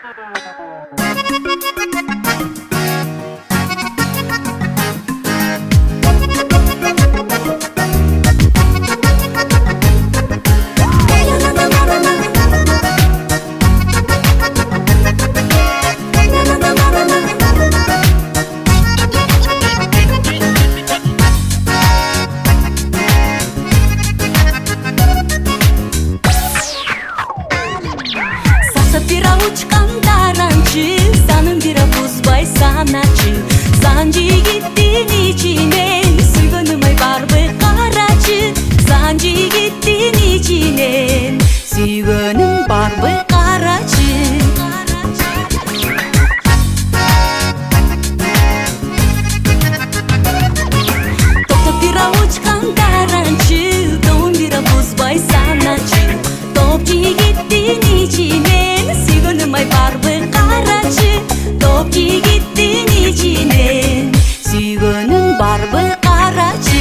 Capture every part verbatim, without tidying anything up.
Бира учкан таранчы, санын бира бузбай саначы. Сан жигиттин ичинен сүйгөнүм ай барбы карачы. Сан жигиттин ичинен сүйгөнүм барбы карачы. Токтоп бира учкан таранчы, тоун бира бузбай саначы. Топ жигиттин ичинен сүйгөнүм ай барбы карачы. Топ жигиттин ичинен сүйгөнүм барбы карачы.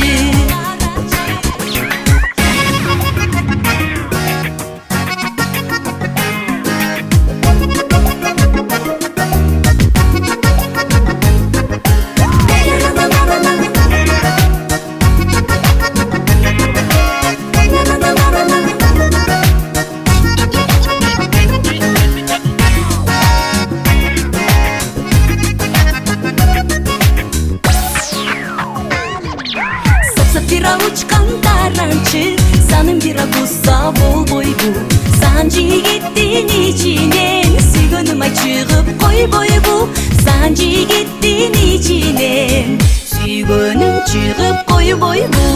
Бира учкан таранчы, санын бира бузса болбойбу. Сан жигиттин ичинен сүйгөнүм ай чыгып койбойбу. Сан жигиттин ичинен сүйгөнүм чыгып койбойбу.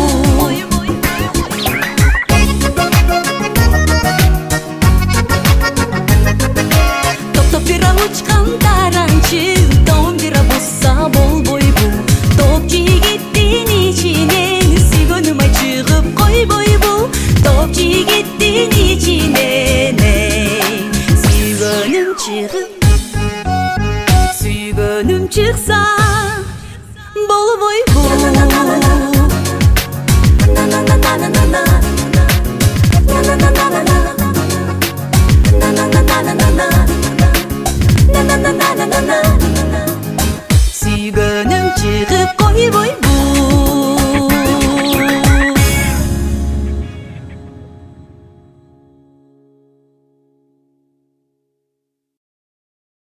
Токтоп бира учкан таранчы, тоун бира бузса болбойбу. Топ жигиттин ичинен сүйгөнүм ай чыгып койбойбу. Топ жигиттин ичинен сүйгөнүм чыгып, сүйгөнүм чыкса болбойбу. Сүйгөнүм чыгып койбойбу.